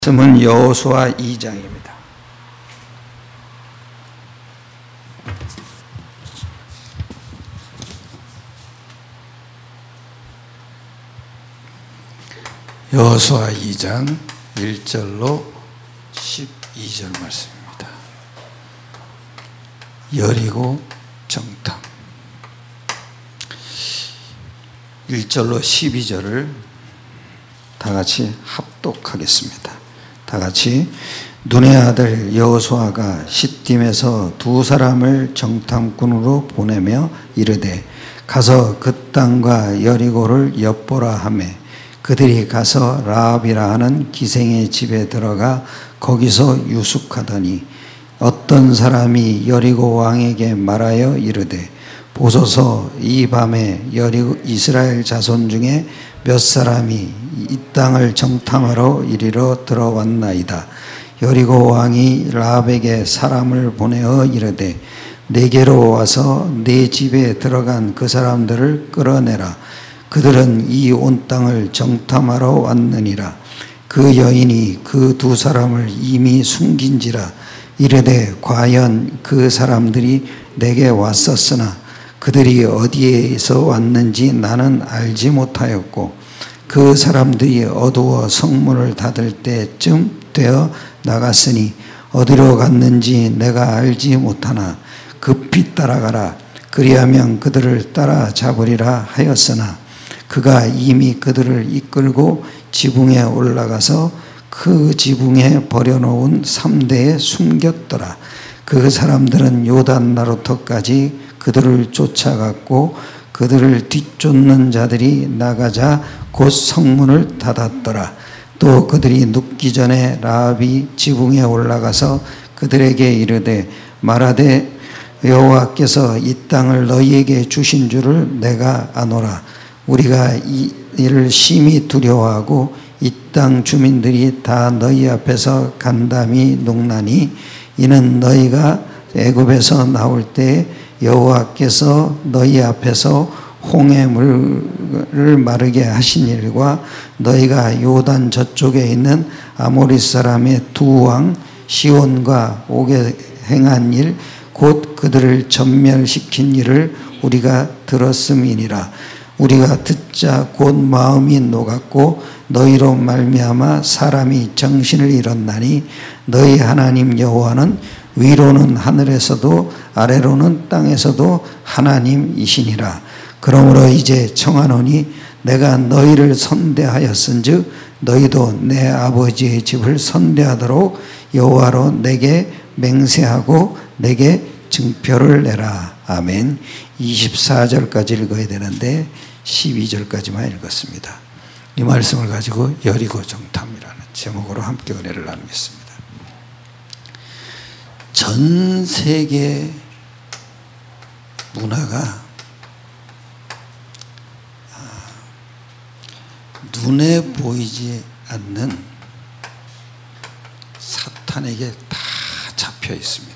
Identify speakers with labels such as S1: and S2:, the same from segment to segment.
S1: 말씀은 여호수아 2장입니다. 여호수아 2장 1절로 12절 말씀입니다. 여리고 정탐. 1절로 12절을 다 같이 합독하겠습니다. 다 같이. 눈의 아들 여호수아가 시딤에서 두 사람을 정탐꾼으로 보내며 이르되 가서 그 땅과 여리고를 엿보라 하매 그들이 가서 라합이라 하는 기생의 집에 들어가 거기서 유숙하더니 어떤 사람이 여리고 왕에게 말하여 이르되 보소서 이 밤에 여리고 이스라엘 자손 중에 몇 사람이 이 땅을 정탐하러 이리로 들어왔나이다. 여리고 왕이 라합에게 사람을 보내어 이르되 내게로 와서 내 집에 들어간 그 사람들을 끌어내라. 그들은 이 온 땅을 정탐하러 왔느니라. 그 여인이 그 두 사람을 이미 숨긴지라. 이르되 과연 그 사람들이 내게 왔었으나 그들이 어디에서 왔는지 나는 알지 못하였고 그 사람들이 어두워 성문을 닫을 때쯤 되어 나갔으니 어디로 갔는지 내가 알지 못하나 급히 따라가라. 그리하면 그들을 따라잡으리라 하였으나 그가 이미 그들을 이끌고 지붕에 올라가서 그 지붕에 버려놓은 3대에 숨겼더라. 그 사람들은 요단 나루터까지 그들을 쫓아갔고 그들을 뒤쫓는 자들이 나가자 곧 성문을 닫았더라. 또 그들이 눕기 전에 라합이 지붕에 올라가서 그들에게 이르되 말하되 여호와께서 이 땅을 너희에게 주신 줄을 내가 아노라. 우리가 이를 심히 두려워하고 이 땅 주민들이 다 너희 앞에서 간담이 녹나니 이는 너희가 애굽에서 나올 때 여호와께서 너희 앞에서 홍해 물을 마르게 하신 일과 너희가 요단 저쪽에 있는 아모리 사람의 두 왕 시온과 옥에 행한 일 곧 그들을 전멸시킨 일을 우리가 들었음이니라. 우리가 듣자 곧 마음이 녹았고 너희로 말미암아 사람이 정신을 잃었나니 너희 하나님 여호와는 위로는 하늘에서도 아래로는 땅에서도 하나님이시니라. 그러므로 이제 청하노니 내가 너희를 선대하였은즉 너희도 내 아버지의 집을 선대하도록 여호와로 내게 맹세하고 내게 증표를 내라. 아멘. 24절까지 읽어야 되는데 12절까지만 읽었습니다. 이 말씀을 가지고 여리고 정탐이라는 제목으로 함께 은혜를 나누겠습니다. 전 세계 문화가 눈에 보이지 않는 사탄에게 다 잡혀 있습니다.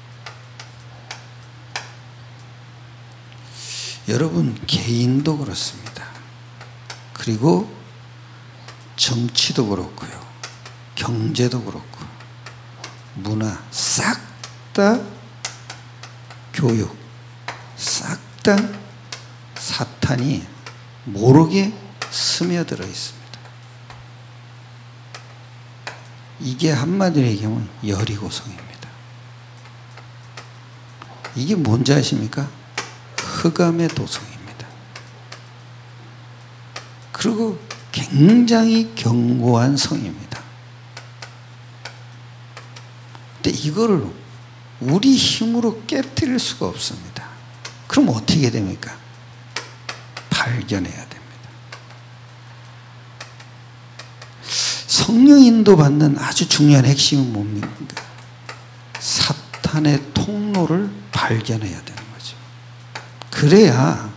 S1: 여러분, 개인도 그렇습니다. 그리고 정치도 그렇고요. 경제도 그렇고 문화 싹 다 교육 싹 다 사탄이 모르게 스며들어 있습니다. 이게 한마디로 얘기하면 여리고성입니다. 이게 뭔지 아십니까? 흑암의 도성입니다. 그리고 굉장히 견고한 성입니다. 근데 이거를 우리 힘으로 깨뜨릴 수가 없습니다. 그럼 어떻게 됩니까? 발견해야 됩니다. 성령 인도받는 아주 중요한 핵심은 뭡니까? 사탄의 통로를 발견해야 되는 거죠. 그래야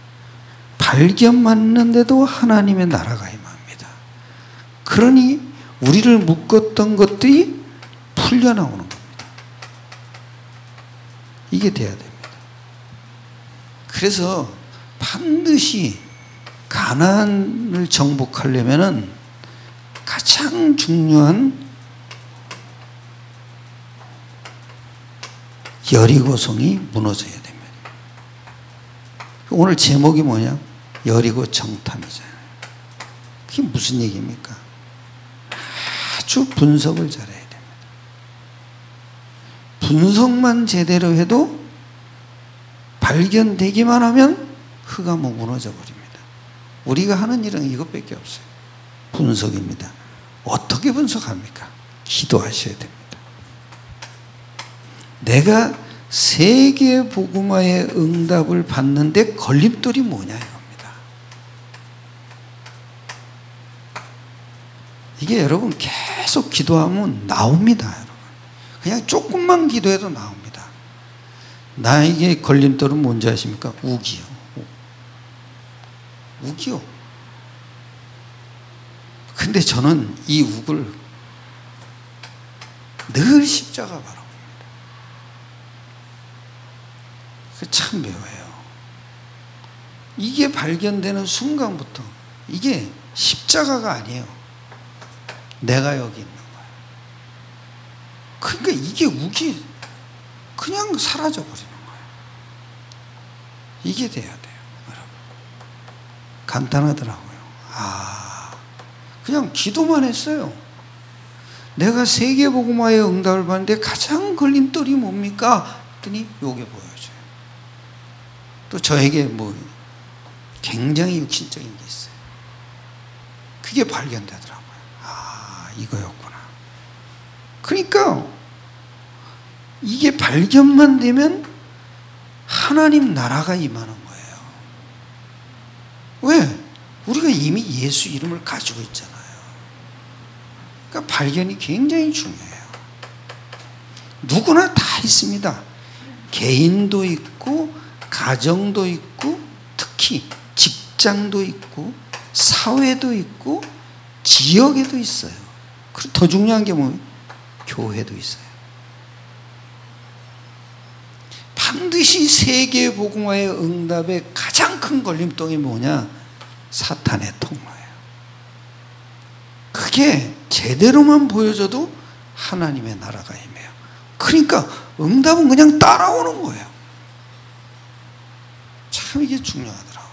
S1: 발견받는데도 하나님의 나라가 임합니다. 그러니 우리를 묶었던 것들이 풀려나오는 겁니다. 이게 돼야 됩니다. 그래서 반드시 가나안을 정복하려면은 가장 중요한 여리고성이 무너져야 됩니다. 오늘 제목이 뭐냐? 여리고 정탐이잖아요. 그게 무슨 얘기입니까? 아주 분석을 잘해야 됩니다. 분석만 제대로 해도 발견되기만 하면 흑암은 무너져 버립니다. 우리가 하는 일은 이것밖에 없어요. 분석입니다. 어떻게 분석합니까? 기도하셔야 됩니다. 내가 세계 복음화의 응답을 받는데 걸림돌이 뭐냐 이겁니다. 이게 여러분 계속 기도하면 나옵니다. 여러분. 그냥 조금만 기도해도 나옵니다. 나에게 걸림돌은 뭔지 아십니까? 우기요. 우기요. 근데 저는 이 욱을 늘 십자가 바라봅니다. 참 묘해요. 이게 발견되는 순간부터 이게 십자가가 아니에요. 내가 여기 있는 거예요. 그러니까 이게 욱이 그냥 사라져 버리는 거예요. 이게 돼야 돼요, 여러분. 간단하더라고요. 그냥 기도만 했어요. 내가 세계복음화의 응답을 받는데 가장 걸림돌이 뭡니까? 했더니 요게 보여줘요. 또 저에게 뭐 굉장히 육신적인 게 있어요. 그게 발견되더라고요. 이거였구나. 그러니까 이게 발견만 되면 하나님 나라가 임하는 거예요. 왜? 우리가 이미 예수 이름을 가지고 있잖아요. 그러니까 발견이 굉장히 중요해요. 누구나 다 있습니다. 개인도 있고 가정도 있고 특히 직장도 있고 사회도 있고 지역에도 있어요. 그리고 더 중요한 게 뭐예요? 교회도 있어요. 반드시 세계 복음화의 응답의 가장 큰 걸림돌이 뭐냐? 사탄의 통로예요. 그게 제대로만 보여줘도 하나님의 나라가 임해요. 그러니까 응답은 그냥 따라오는 거예요. 참 이게 중요하더라고요.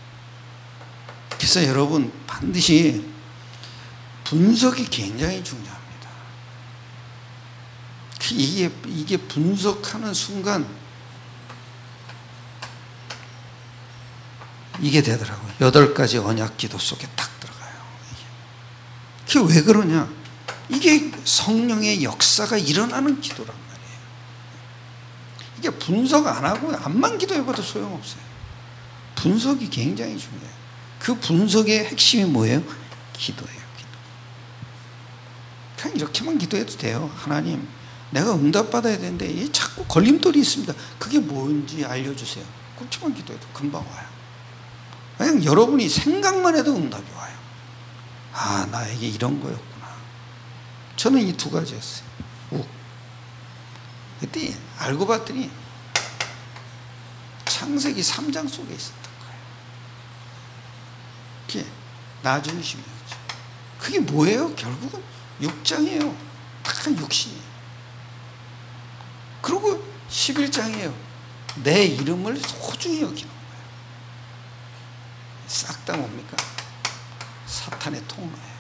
S1: 그래서 여러분 반드시 분석이 굉장히 중요합니다. 이게 분석하는 순간 이게 되더라고요. 8가지 언약기도 속에 딱 들어가요. 그게 왜 그러냐? 이게 성령의 역사가 일어나는 기도란 말이에요. 이게 분석 안 하고 암만 기도해봐도 소용없어요. 분석이 굉장히 중요해요. 그 분석의 핵심이 뭐예요? 기도예요. 기도. 그냥 이렇게만 기도해도 돼요. 하나님, 내가 응답받아야 되는데 자꾸 걸림돌이 있습니다. 그게 뭔지 알려주세요. 그렇게만 기도해도 금방 와요. 그냥 여러분이 생각만 해도 응답이 와요. 나에게 이런 거였구나. 저는 이 2가지였어요. 그때 알고 봤더니 창세기 3장 속에 있었던 거예요. 그게 나중심이었죠. 그게 뭐예요? 결국은 6장이에요. 다 육신이에요. 그리고 11장이에요. 내 이름을 소중히 여기는 거예요. 싹 다 뭡니까? 사탄의 통로예요.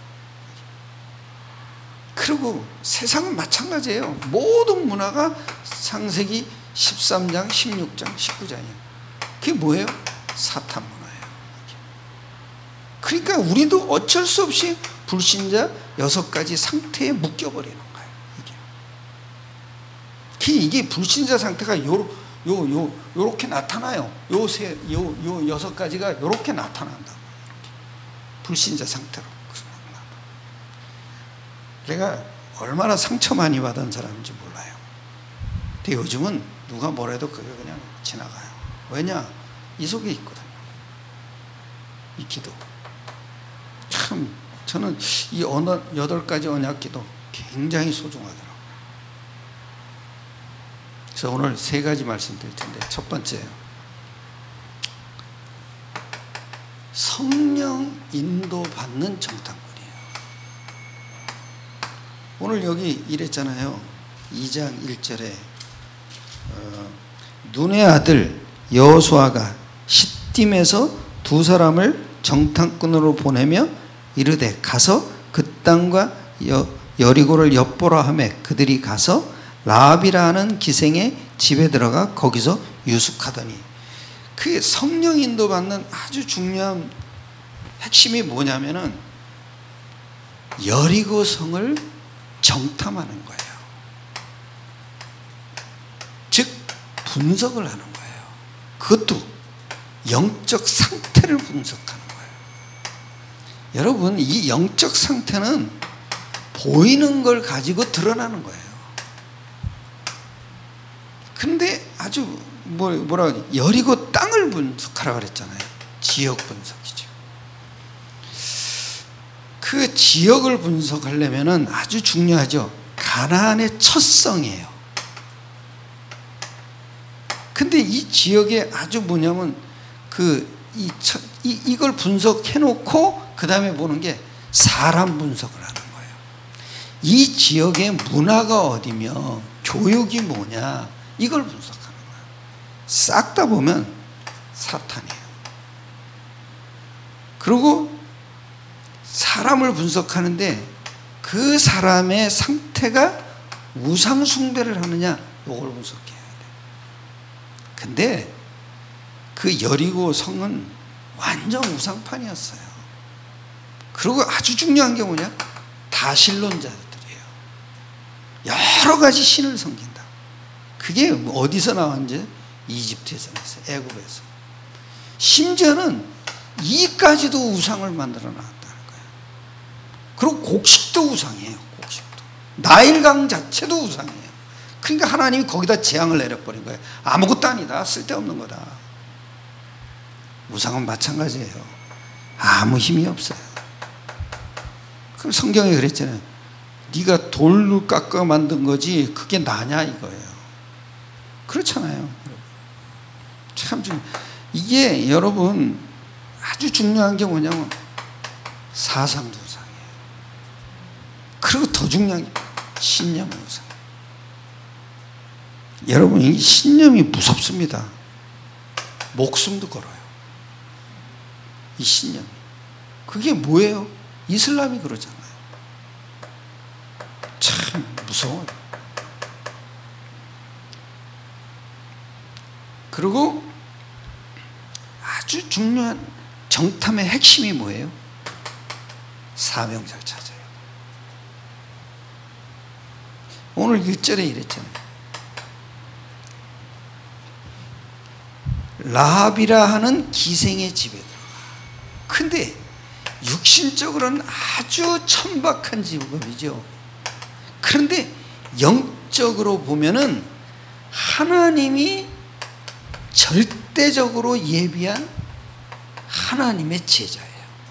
S1: 그리고 세상은 마찬가지예요. 모든 문화가 창세기 13장, 16장, 19장이에요. 그게 뭐예요? 사탄 문화예요. 그러니까 우리도 어쩔 수 없이 불신자 6가지 상태에 묶여버리는 거예요. 이게 불신자 상태가 요렇게 나타나요. 요 6가지가 요렇게 나타난다고. 불신자 상태로. 제가 얼마나 상처 많이 받은 사람인지 몰라요. 근데 요즘은 누가 뭐래도 그게 그냥 지나가요. 왜냐? 이 속에 있거든요. 이 기도. 참 저는 이 8가지 언약 기도 굉장히 소중하더라고요. 그래서 오늘 3가지 말씀드릴 텐데, 첫 번째요. 성령 인도받는 정탐꾼이에요. 오늘 여기 이랬잖아요. 2장 1절에 눈의 아들 여호수아가 시딤에서 두 사람을 정탐꾼으로 보내며 이르되 가서 그 땅과 여리고를 엿보라 하매 그들이 가서 라합이라 하는 기생의 집에 들어가 거기서 유숙하더니. 그게 성령 인도받는 아주 중요한 핵심이 뭐냐면은 여리고 성을 정탐하는 거예요. 즉 분석을 하는 거예요. 그것도 영적 상태를 분석하는 거예요. 여러분, 이 영적 상태는 보이는 걸 가지고 드러나는 거예요. 근데 아주 뭐라 여리고 땅을 분석하라 그랬잖아요. 지역 분석이죠. 그 지역을 분석하려면은 아주 중요하죠. 가나안의 첫성이에요. 근데 이 지역에 아주 뭐냐면 이걸 분석해 놓고 그 다음에 보는 게 사람 분석을 하는 거예요. 이 지역의 문화가 어디며 교육이 뭐냐, 이걸 분석하는 거예요. 싹 다 보면 사탄이에요. 그리고 사람을 분석하는데 그 사람의 상태가 우상 숭배를 하느냐, 이걸 분석해야 돼요. 근데 그 여리고 성은 완전 우상판이었어요. 그리고 아주 중요한 게 뭐냐, 다신론자들이에요. 여러 가지 신을 섬긴다. 그게 어디서 나왔는지 이집트에서 나왔어요. 애굽에서. 심지어는 이까지도 우상을 만들어 놨다는 거예요. 그리고 곡식도 우상이에요. 곡식도. 나일강 자체도 우상이에요. 그러니까 하나님이 거기다 재앙을 내려버린 거예요. 아무것도 아니다. 쓸데없는 거다. 우상은 마찬가지예요. 아무 힘이 없어요. 그럼 성경에 그랬잖아요. 네가 돌로 깎아 만든 거지 그게 나냐 이거예요. 그렇잖아요. 참 이게 여러분 아주 중요한 게 뭐냐면 사상도 우상이에요. 그리고 더 중요한 게 신념 우상. 여러분 이 신념이 무섭습니다. 목숨도 걸어요. 이 신념이. 그게 뭐예요? 이슬람이 그러잖아요. 참 무서워요. 그리고 아주 중요한 정탐의 핵심이 뭐예요? 사명자를 찾아요. 오늘 1절에 이랬잖아요. 라합이라 하는 기생의 집에 들어가. 근데 육신적으로는 아주 천박한 직업이죠. 그런데 영적으로 보면은 하나님이 절대적으로 예비한 하나님의 제자예요.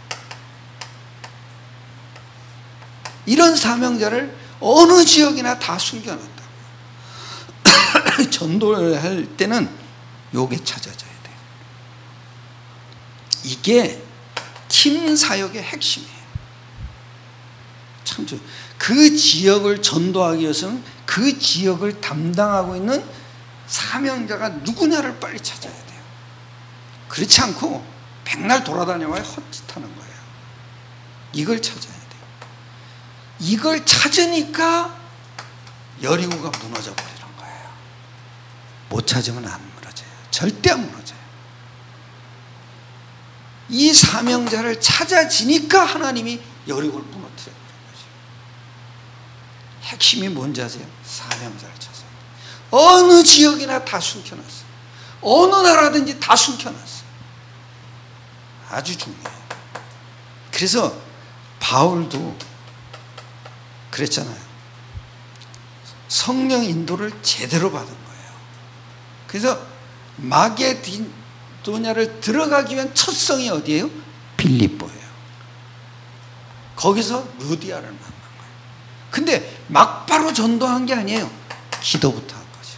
S1: 이런 사명자를 어느 지역이나 다 숨겨놨다. 전도를 할 때는 요게 찾아져야 돼요. 이게 팀 사역의 핵심이에요. 참 그 지역을 전도하기 위해서는 그 지역을 담당하고 있는 사명자가 누구냐를 빨리 찾아야 돼요. 그렇지 않고 백날 돌아다녀봐야 헛짓하는 거예요. 이걸 찾아야 돼요. 이걸 찾으니까 여리고가 무너져 버리는 거예요. 못 찾으면 안 무너져요. 절대 안 무너져요. 이 사명자를 찾아지니까 하나님이 여리고를 무너뜨려 버린 거죠. 핵심이 뭔지 아세요? 사명자를 찾아요. 어느 지역이나 다 숨겨놨어요. 어느 나라든지 다 숨겨놨어요. 아주 중요해요. 그래서 바울도 그랬잖아요. 성령 인도를 제대로 받은 거예요. 그래서 마게도냐를 들어가기 위한 첫 성이 어디예요? 빌립보예요. 거기서 루디아를 만난 거예요. 근데 막바로 전도한 게 아니에요. 기도부터 한 거죠.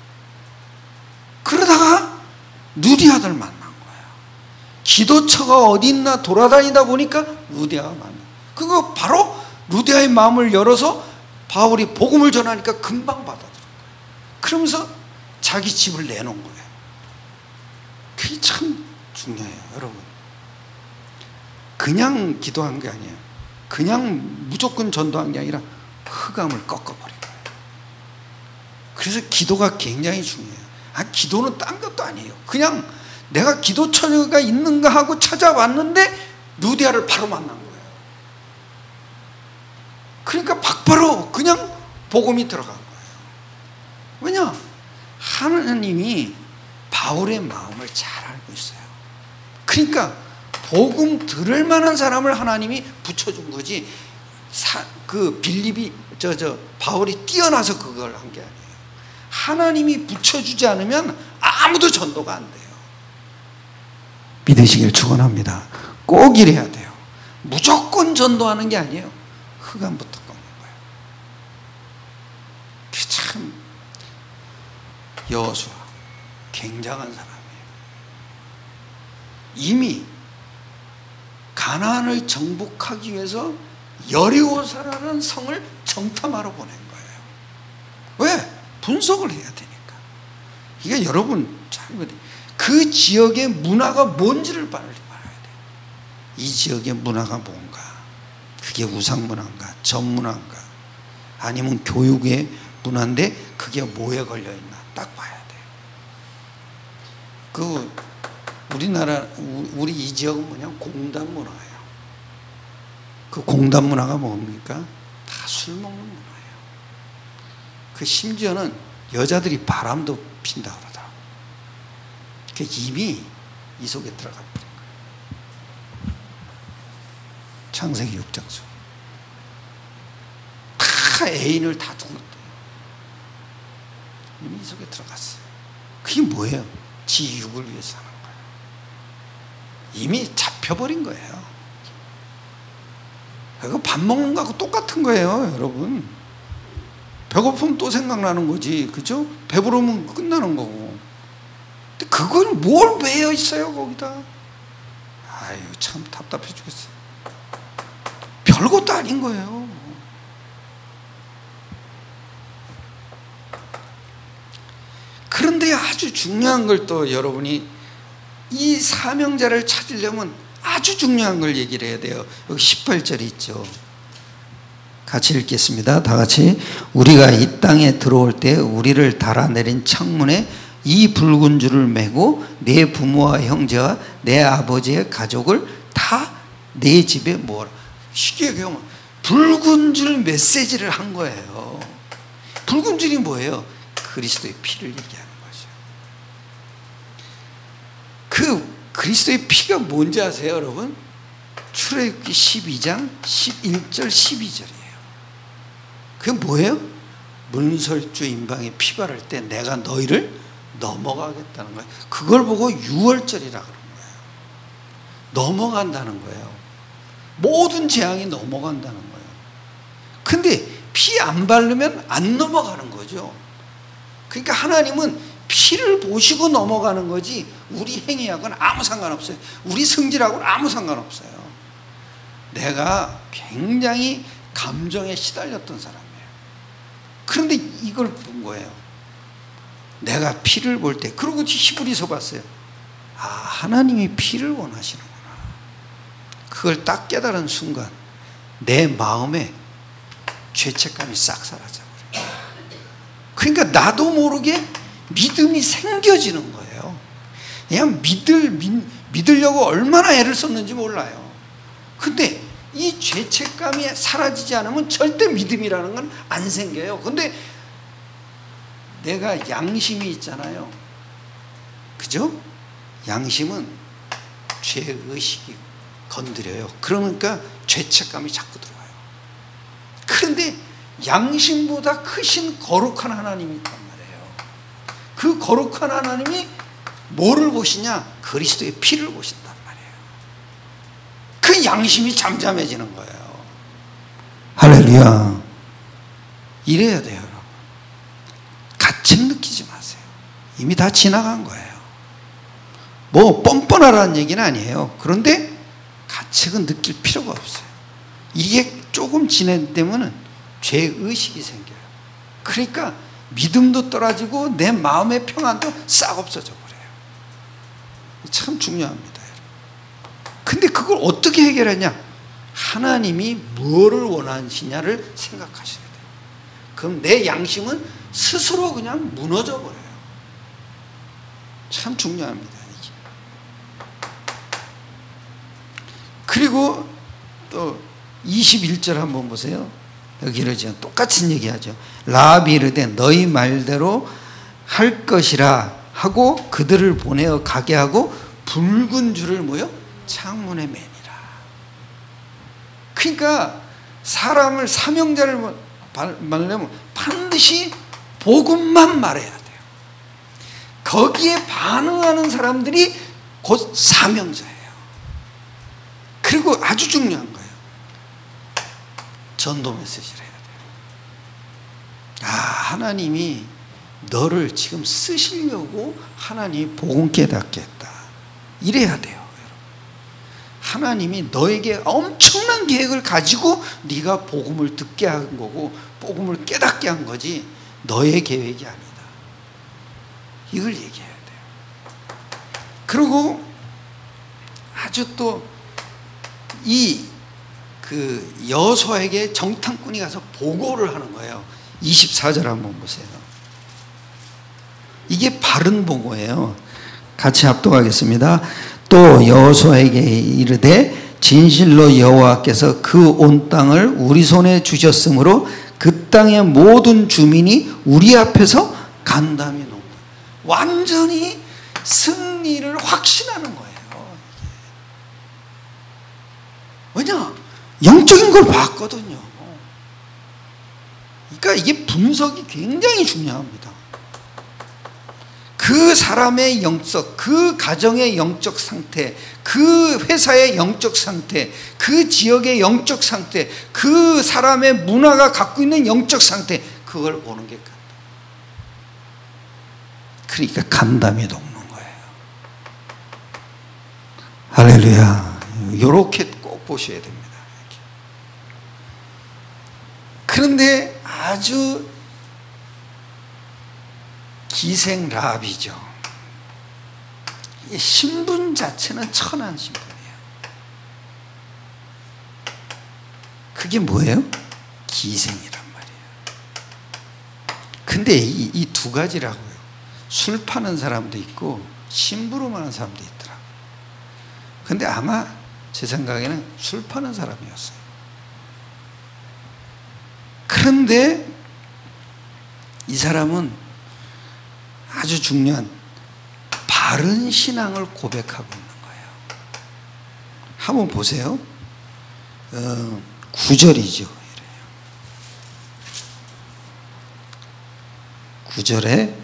S1: 그러다가 루디아들 만난 거예요. 기도처가 어디 있나 돌아다니다 보니까 루디아가 만난 거예요. 그거 바로 루디아의 마음을 열어서 바울이 복음을 전하니까 금방 받아들인 거예요. 그러면서 자기 집을 내놓은 거예요. 그게 참 중요해요, 여러분. 그냥 기도한 게 아니에요. 그냥 무조건 전도한 게 아니라 흑암을 꺾어버린 거예요. 그래서 기도가 굉장히 중요해요. 기도는 딴 것도 아니에요. 그냥 내가 기도 처녀가 있는가 하고 찾아왔는데 루디아를 바로 만난 거예요. 그러니까 바로 그냥 복음이 들어간 거예요. 왜냐? 하나님이 바울의 마음을 잘 알고 있어요. 그러니까 복음 들을 만한 사람을 하나님이 붙여준 거지, 그 빌립이 바울이 뛰어나서 그걸 한 게 아니에요. 하나님이 붙여주지 않으면 아무도 전도가 안 돼요. 믿으시길 축원합니다. 꼭 이래야 돼요. 무조건 전도하는 게 아니에요. 흑암부터 꺾는 거예요. 그게 참 여호수아 굉장한 사람이에요. 이미 가나안을 정복하기 위해서 여리고사라는 성을 정탐하러 보낸 거예요. 왜? 분석을 해야 되니까. 이게 여러분 잘 그 지역의 문화가 뭔지를 빨리 알아야 돼요. 이 지역의 문화가 뭔가, 그게 우상 문화인가, 전 문화인가, 아니면 교육의 문화인데 그게 뭐에 걸려 있나 딱 봐야 돼요. 우리나라 우리 이 지역은 뭐냐, 공단 문화예요. 그 공단 문화가 뭡니까? 다 술 먹는 문화예요. 그 심지어는 여자들이 바람도 핀다 그러더라고요. 그 이미 이 속에 들어가 버린 거예요. 창세기 6장 속에 다 애인을 다 두었대요. 이미 이 속에 들어갔어요. 그게 뭐예요? 지 육을 위해서 하는 거예요. 이미 잡혀버린 거예요. 이거 밥 먹는 거하고 똑같은 거예요, 여러분. 배고프면 또 생각나는 거지, 그죠? 배부르면 끝나는 거고. 근데 그걸 뭘 매여 있어요, 거기다? 아유, 참 답답해 죽겠어요. 별것도 아닌 거예요. 그런데 아주 중요한 걸 또 여러분이, 이 사명자를 찾으려면 아주 중요한 걸 얘기를 해야 돼요. 여기 18절이 있죠. 같이 읽겠습니다. 다 같이. 우리가 이 땅에 들어올 때 우리를 달아내린 창문에 이 붉은 줄을 매고 내 부모와 형제와 내 아버지의 가족을 다 내 집에 모아라. 쉽게 얘기하면 붉은 줄 메시지를 한 거예요. 붉은 줄이 뭐예요? 그리스도의 피를 얘기하는 거죠. 그 그리스도의 피가 뭔지 아세요, 여러분? 출애굽기 12장 11절 12절이에요. 그게 뭐예요? 문설주 임방에 피 바를 때 내가 너희를 넘어가겠다는 거예요. 그걸 보고 6월절이라 그런 거예요. 넘어간다는 거예요. 모든 재앙이 넘어간다는 거예요. 근데 피 안 바르면 안 넘어가는 거죠. 그러니까 하나님은 피를 보시고 넘어가는 거지 우리 행위하고는 아무 상관없어요. 우리 성질하고는 아무 상관없어요. 내가 굉장히 감정에 시달렸던 사람이에요. 그런데 이걸 본 거예요. 내가 피를 볼 때, 그리고 히브리서 봤어요. 아, 하나님이 피를 원하시는구나. 그걸 딱 깨달은 순간 내 마음에 죄책감이 싹 사라져버려요. 그러니까 나도 모르게 믿음이 생겨지는 거예요. 그냥 믿으려고 얼마나 애를 썼는지 몰라요. 근데 이 죄책감이 사라지지 않으면 절대 믿음이라는 건 안 생겨요. 근데 내가 양심이 있잖아요. 그죠? 양심은 죄의식이 건드려요. 그러니까 죄책감이 자꾸 들어와요. 그런데 양심보다 크신 거룩한 하나님이 있단 말이에요. 그 거룩한 하나님이 뭐를 보시냐? 그리스도의 피를 보신단 말이에요. 그 양심이 잠잠해지는 거예요. 할렐루야. 이래야 돼요, 여러분. 가책 느끼지 마세요. 이미 다 지나간 거예요. 뭐 뻔뻔하라는 얘기는 아니에요. 그런데 가책은 느낄 필요가 없어요. 이게 조금 지내면 죄의식이 생겨요. 그러니까 믿음도 떨어지고 내 마음의 평안도 싹 없어져 버려요. 참 중요합니다. 근데 그걸 어떻게 해결하냐? 하나님이 뭐를 원하시냐를 생각하셔야 돼요. 그럼 내 양심은 스스로 그냥 무너져 버려요. 참 중요합니다. 이게. 그리고 또 21절 한번 보세요. 여기 이러죠. 똑같은 얘기하죠. 라합이 이르되 너희 말대로 할 것이라 하고 그들을 보내어 가게 하고 붉은 줄을 뭐요? 창문에 매니라. 그러니까 사람을 사명자를 말하려면 반드시 복음만 말해야 돼요. 거기에 반응하는 사람들이 곧 사명자예요. 그리고 아주 중요한 거예요. 전도 메시지를 해야 돼요. 하나님이 너를 지금 쓰시려고 하나님이 복음 깨닫게 했다. 이래야 돼요. 하나님이 너에게 엄청난 계획을 가지고 네가 복음을 듣게 한 거고 복음을 깨닫게 한 거지 너의 계획이 아니다. 이걸 얘기해야 돼요. 그리고 아주 또 그 여호수아에게 정탐꾼이 가서 보고를 하는 거예요. 24절 한번 보세요. 이게 바른 보고예요. 같이 합독하겠습니다. 또 여호수아에게 이르되 진실로 여호와께서 그 온 땅을 우리 손에 주셨으므로 그 땅의 모든 주민이 우리 앞에서 간담이 놓는다. 완전히 승리를 확신하는 거예요. 왜냐? 영적인 걸 봤거든요. 그러니까 이게 분석이 굉장히 중요합니다. 그 사람의 영적, 그 가정의 영적 상태, 그 회사의 영적 상태, 그 지역의 영적 상태, 그 사람의 문화가 갖고 있는 영적 상태, 그걸 보는 게 간담. 그러니까 간담이 녹는 거예요. 할렐루야. 이렇게 꼭 보셔야 됩니다. 그런데 아주 기생 라합이죠. 신분 자체는 천한 신분이에요. 그게 뭐예요? 기생이란 말이에요. 근데 이 두 가지라고요. 술 파는 사람도 있고 심부름하는 사람도 있더라고요. 근데 아마 제 생각에는 술 파는 사람이었어요. 그런데 이 사람은 아주 중요한 바른 신앙을 고백하고 있는 거예요. 한번 보세요. 9절이죠. 9절에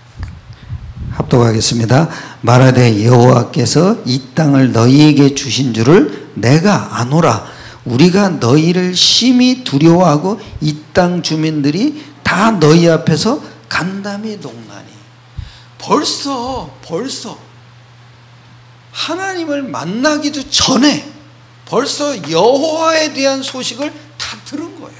S1: 합독하겠습니다. 말하되 여호와께서 이 땅을 너희에게 주신 줄을 내가 아노라. 우리가 너희를 심히 두려워하고 이 땅 주민들이 다 너희 앞에서 간담이 녹나니. 벌써 하나님을 만나기도 전에 벌써 여호와에 대한 소식을 다 들은 거예요.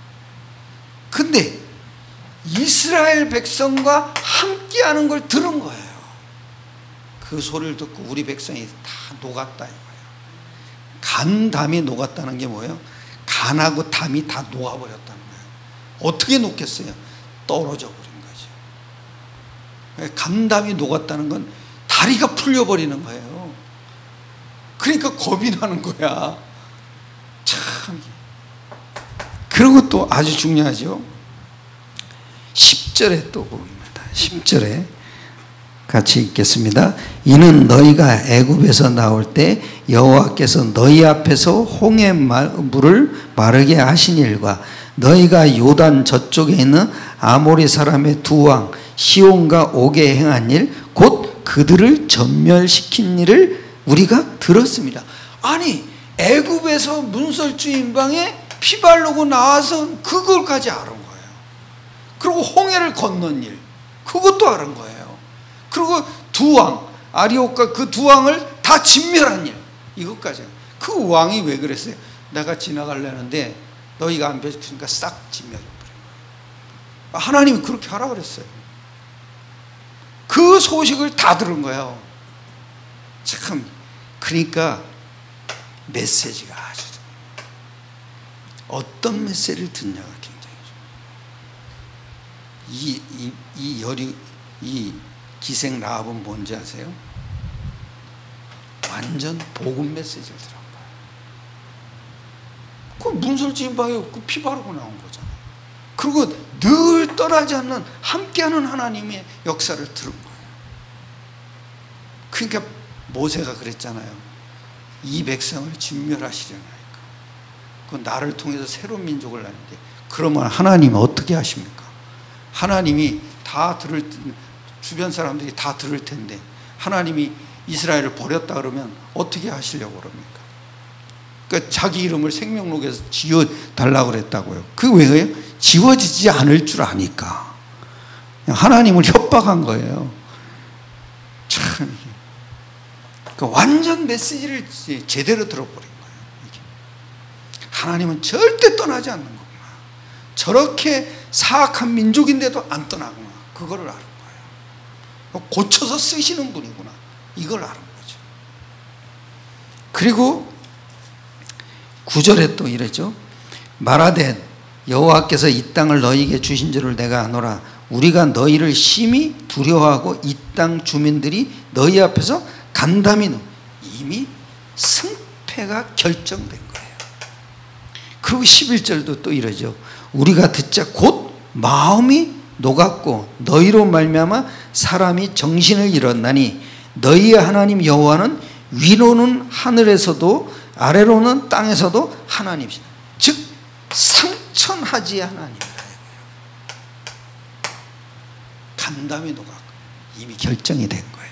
S1: 근데 이스라엘 백성과 함께하는 걸 들은 거예요. 그 소리를 듣고 우리 백성이 다 녹았다 이거예요. 간담이 녹았다는 게 뭐예요? 간하고 담이 다 녹아버렸다는 거예요. 어떻게 녹겠어요? 떨어져 버린 거죠. 간담이 녹았다는 건 다리가 풀려버리는 거예요. 그러니까 겁이 나는 거야. 참. 그리고 또 아주 중요하죠. 10절에 또 봅니다. 10절에 같이 읽겠습니다. 이는 너희가 애굽에서 나올 때 여호와께서 너희 앞에서 홍해 물을 마르게 하신 일과 너희가 요단 저쪽에 있는 아모리 사람의 두 왕 시온과 옥에 행한 일 곧 그들을 전멸시킨 일을 우리가 들었습니다. 아니 애굽에서 문설주 인방에 피 바르고 나와서 그걸까지 아는 거예요. 그리고 홍해를 건넌 일 그것도 아는 거예요. 그리고 두 왕 아리옥과 그 두 왕을 다 진멸한 일 이것까지. 그 왕이 왜 그랬어요? 내가 지나가려는데 너희가 안 배웠으니까 싹 진멸해버려요. 하나님이 그렇게 하라고 그랬어요. 그 소식을 다 들은 거예요. 참, 그러니까 메시지가 아주 어떤 메시지를 듣냐가 굉장히 중요해요. 이 기생 라합은 뭔지 아세요? 완전 복음 메시지를 들은 거예요. 그 문설주임방에 그 피 바르고 나온 거잖아요. 그리고 늘 떠나지 않는 함께하는 하나님의 역사를 들은 거예요. 그러니까 모세가 그랬잖아요. 이 백성을 진멸하시려나이까. 그 나를 통해서 새로운 민족을 낳는데, 그러면 하나님은 어떻게 하십니까? 하나님이 다 주변 사람들이 다 들을 텐데 하나님이 이스라엘을 버렸다 그러면 어떻게 하시려고 그럽니까? 그러니까 자기 이름을 생명록에서 지어달라고 그랬다고요. 그게 왜요? 지워지지 않을 줄 아니까. 하나님을 협박한 거예요. 참, 그러니까 완전 메시지를 제대로 들어버린 거예요. 이게. 하나님은 절대 떠나지 않는 거구나. 저렇게 사악한 민족인데도 안 떠나구나. 그거를 아는 거예요. 고쳐서 쓰시는 분이구나. 이걸 아는 거죠. 그리고 9절에 또 이러죠. 말하되 여호와께서 이 땅을 너희에게 주신 줄을 내가 아노라. 우리가 너희를 심히 두려워하고 이 땅 주민들이 너희 앞에서 간담이 이미 승패가 결정된 거예요. 그리고 11절도 또 이러죠. 우리가 듣자 곧 마음이 녹았고 너희로 말미암아 사람이 정신을 잃었나니 너희의 하나님 여호와는 위로는 하늘에서도 아래로는 땅에서도 하나님이시다. 즉 상천하지의 하나님이다. 간담이 녹았고 이미 결정이 된 거예요.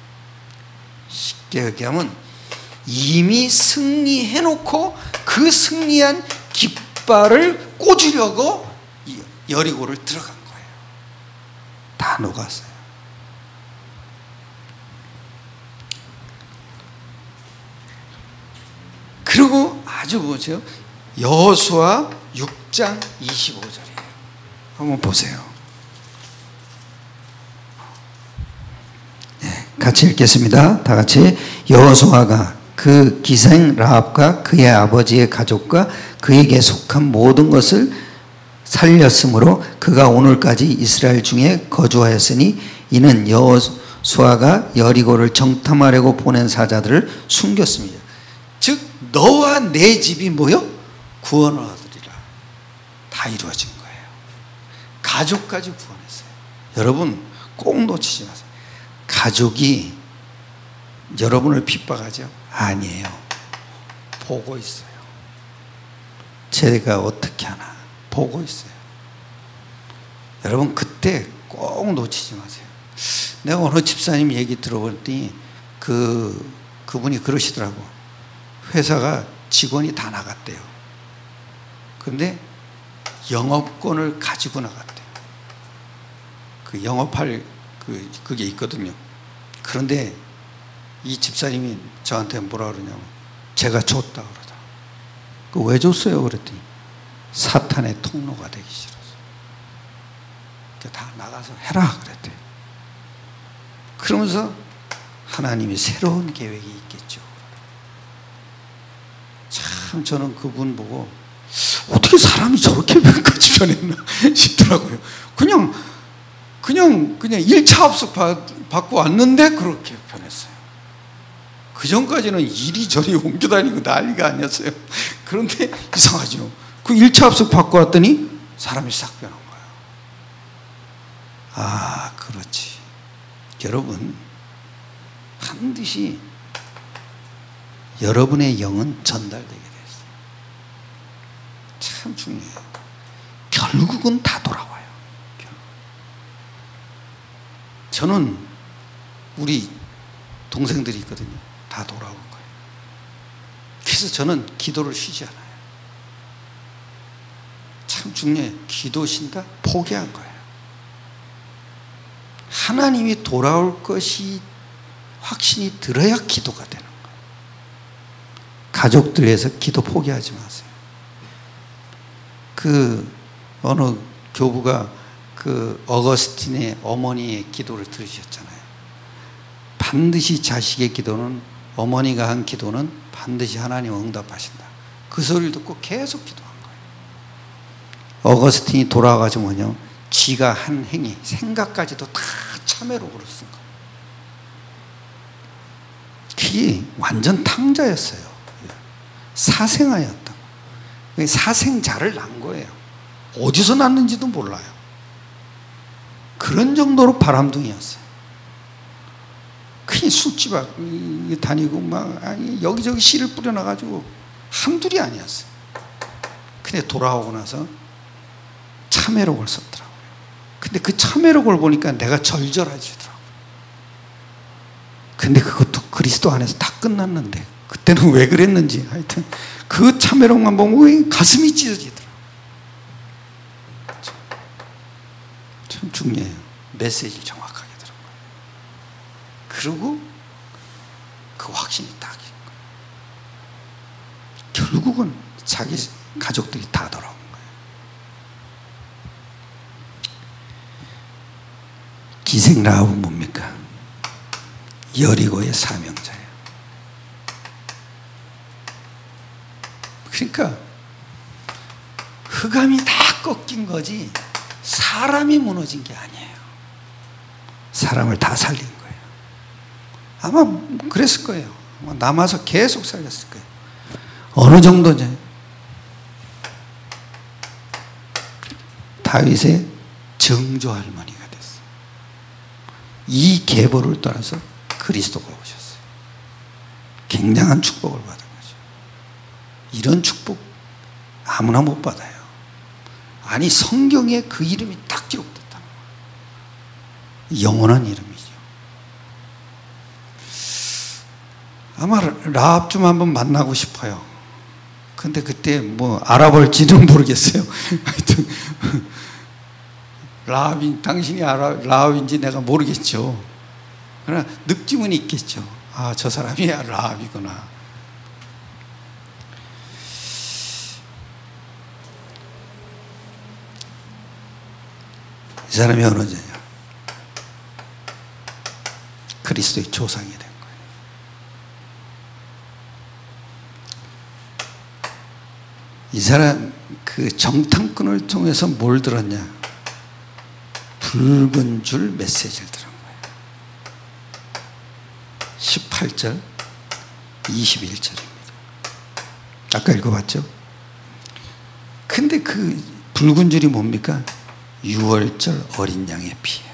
S1: 쉽게 얘기하면 이미 승리해놓고 그 승리한 깃발을 꽂으려고 여리고를 들어간 거예요. 다 녹았어요. 그리고 아주 뭐죠? 여호수아 6장 25절이에요. 한번 보세요. 네, 같이 읽겠습니다. 다 같이. 여호수아가 그 기생 라합과 그의 아버지의 가족과 그에게 속한 모든 것을 살렸으므로 그가 오늘까지 이스라엘 중에 거주하였으니 이는 여호수아가 여리고를 정탐하려고 보낸 사자들을 숨겼습니다. 즉 너와 내 집이 뭐요? 구원을 얻으리라. 다 이루어진 거예요. 가족까지 구원했어요. 여러분 꼭 놓치지 마세요. 가족이 여러분을 핍박하죠? 아니에요. 보고 있어요. 제가 어떻게 하나 보고 있어요. 여러분 그때 꼭 놓치지 마세요. 내가 어느 집사님 얘기 들어봤더니 그분이 그러시더라고. 회사가 직원이 다 나갔대요. 그런데 영업권을 가지고 나갔대요. 그 영업할 그게 있거든요. 그런데 이 집사님이 저한테 뭐라 그러냐면 제가 줬다 그러더라고요. 왜 줬어요? 그랬더니 사탄의 통로가 되기 싫어서. 다 나가서 해라 그랬대요. 그러면서 하나님이 새로운 계획이 있겠죠. 참 저는 그분 보고 어떻게 사람이 저렇게 끝까지 변했나 싶더라고요. 그냥 1차 합숙 받고 왔는데 그렇게 변했어요. 그 전까지는 이리저리 옮겨다니고 난리가 아니었어요. 그런데 이상하죠. 그 1차 합숙 받고 왔더니 사람이 싹 변한 거예요. 아, 그렇지. 여러분, 반드시 여러분의 영은 전달되게 됐어요. 참 중요해요. 결국은 다 돌아와요. 저는 우리 동생들이 있거든요. 다 돌아온 거예요. 그래서 저는 기도를 쉬지 않아요. 참 중요해요. 기도 쉰다? 포기한 거예요. 하나님이 돌아올 것이 확신이 들어야 기도가 되는 거예요. 가족들 위해서 기도 포기하지 마세요. 그 어느 교부가 그 어거스틴의 어머니의 기도를 들으셨잖아요. 반드시 자식의 기도는, 어머니가 한 기도는 반드시 하나님 응답하신다. 그 소리를 듣고 계속 기도한 거예요. 어거스틴이 돌아가서 뭐냐, 지가 한 행위, 생각까지도 다 참회록으로 쓴 거예요. 그게 완전 탕자였어요. 사생아였다. 사생자를 낳은 거예요. 어디서 낳는지도 몰라요. 그런 정도로 바람둥이였어요. 그냥 술집 다니고 막 여기저기 씨를 뿌려놔가지고 한둘이 아니었어요. 근데 돌아오고 나서 참회록을 썼더라고요. 근데 그 참회록을 보니까 내가 절절해지더라고요. 근데 그것도 그리스도 안에서 다 끝났는데 그때는 왜 그랬는지 하여튼 그 참회록만 보면 가슴이 찢어지더라고요. 참 중요해요. 메시지를 정확하게 들은 거예요. 그리고 그 확신이 딱 있는 거예요. 결국은 자기 가족들이 다 돌아온 거예요. 기생 라합은 뭡니까? 여리고의 사명자예요. 그러니까 흑암이 다 꺾인 거지 사람이 무너진 게 아니에요. 사람을 다 살린 거예요. 아마 그랬을 거예요. 남아서 계속 살렸을 거예요. 어느 정도냐? 다윗의 정조 할머니가 됐어요. 이 계보를 따라서 그리스도가 오셨어요. 굉장한 축복을 받은 거죠. 이런 축복 아무나 못 받아요. 아니 성경에 그 이름이 딱 기록됐다는 거예요. 영원한 이름이죠. 아마 라합 좀 한번 만나고 싶어요. 근데 그때 뭐 알아볼지는 모르겠어요. 하여튼 당신이 라합인지 내가 모르겠죠. 그러나 느낌은 있겠죠. 아, 저 사람이 라합이구나. 이 사람이 어느 자냐? 그리스도의 조상이 된 거예요. 이 사람 그 정탐꾼을 통해서 뭘 들었냐? 붉은 줄 메시지를 들은 거예요. 18절, 21절입니다. 아까 읽어봤죠? 근데 그 붉은 줄이 뭡니까? 6월절 어린 양의 피예요.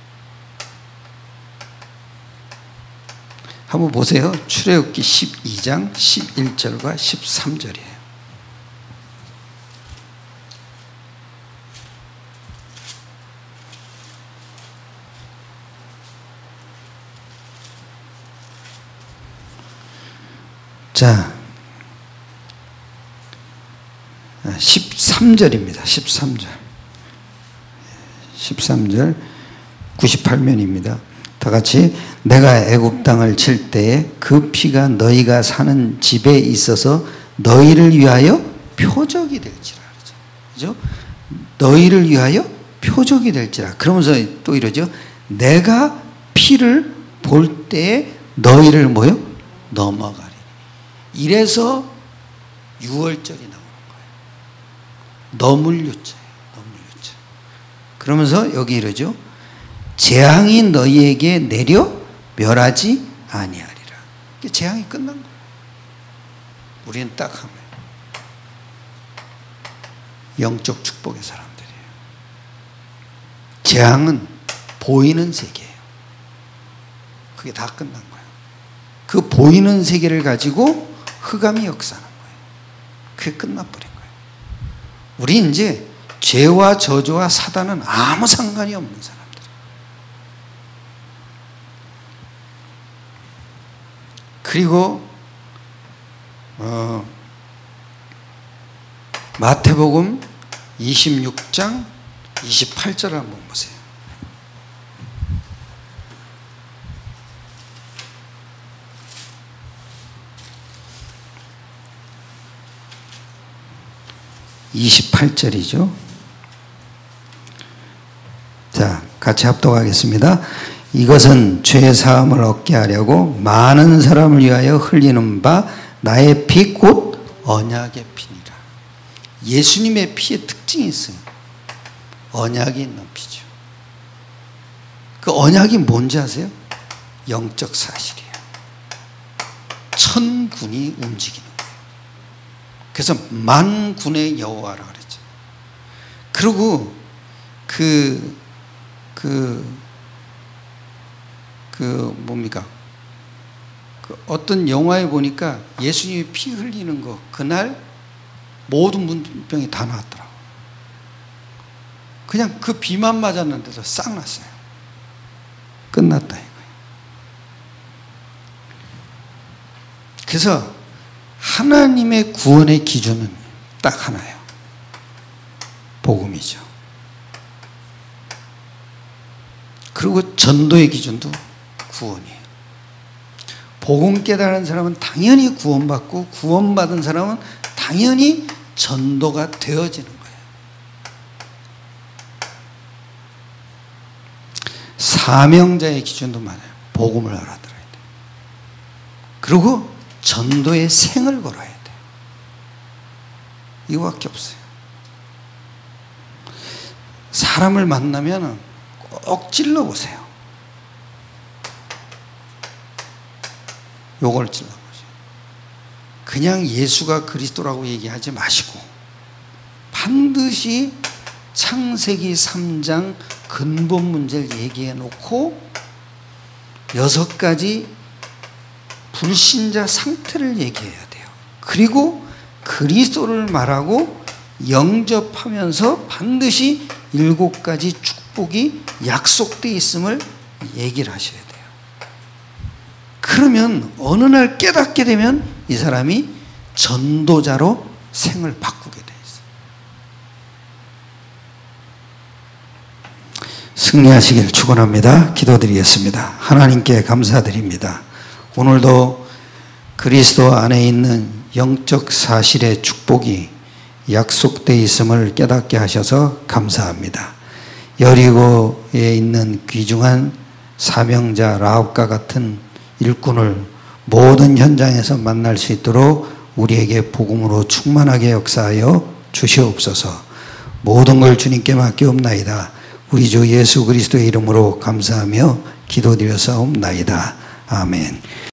S1: 한번 보세요. 출애굽기 12장 11절과 13절이에요. 자, 13절입니다. 13절 98면입니다. 다 같이 내가 애굽 땅을 칠 때에 그 피가 너희가 사는 집에 있어서 너희를 위하여 표적이 될지라. 그죠? 너희를 위하여 표적이 될지라. 그러면서 또 이러죠. 내가 피를 볼 때에 너희를 뭐요? 넘어가리. 이래서 6월절이 나오는 거예요. 넘을 유자예요. 넘을 유자. 그러면서 여기 이러죠. 재앙이 너희에게 내려 멸하지 아니하리라. 재앙이 끝난 거예요. 우리는 딱 하면 영적 축복의 사람들이에요. 재앙은 보이는 세계예요. 그게 다 끝난 거예요. 그 보이는 세계를 가지고 흑암이 역사하는 거예요. 그게 끝나버린 거예요. 우리 이제 죄와 저주와 사단은 아무 상관이 없는 사람들이에요. 그리고 마태복음 26장 28절을 한번 보세요. 28절이죠. 자, 같이 합독하겠습니다. 이것은 죄 사함을 얻게 하려고 많은 사람을 위하여 흘리는 바 나의 피 곧 언약의 피니라. 예수님의 피의 특징이 있어요. 언약이 있는 피죠. 그 언약이 뭔지 아세요? 영적 사실이에요. 천군이 움직이는 거예요. 그래서 만군의 여호와라 그랬죠. 그리고 뭡니까? 어떤 영화에 보니까 예수님이 피 흘리는 거, 그날 모든 문병이 다 나왔더라고요. 그냥 그 비만 맞았는데도 싹 났어요. 끝났다 이거예요. 그래서 하나님의 구원의 기준은 딱 하나예요. 복음이죠. 그리고 전도의 기준도 구원이에요. 복음 깨달은 사람은 당연히 구원받고, 구원받은 사람은 당연히 전도가 되어지는 거예요. 사명자의 기준도 많아요. 복음을 알아들어야 돼요. 그리고 전도의 생을 걸어야 돼요. 이거밖에 없어요. 사람을 만나면 꼭 찔러보세요. 요걸 찔러보세요. 그냥 예수가 그리스도라고 얘기하지 마시고 반드시 창세기 3장 근본 문제를 얘기해 놓고 6가지 불신자 상태를 얘기해야 돼요. 그리고 그리스도를 말하고 영접하면서 반드시 7가지 축복이 약속되어 있음을 얘기를 하셔야 돼요. 그러면 어느 날 깨닫게 되면 이 사람이 전도자로 생을 바꾸게 돼 있어요. 승리하시길 축원합니다. 기도드리겠습니다. 하나님께 감사드립니다. 오늘도 그리스도 안에 있는 영적 사실의 축복이 약속되어 있음을 깨닫게 하셔서 감사합니다. 여리고에 있는 귀중한 사명자 라합과 같은 일꾼을 모든 현장에서 만날 수 있도록 우리에게 복음으로 충만하게 역사하여 주시옵소서. 모든 걸 주님께 맡기옵나이다. 우리 주 예수 그리스도의 이름으로 감사하며 기도드려사옵나이다. 아멘.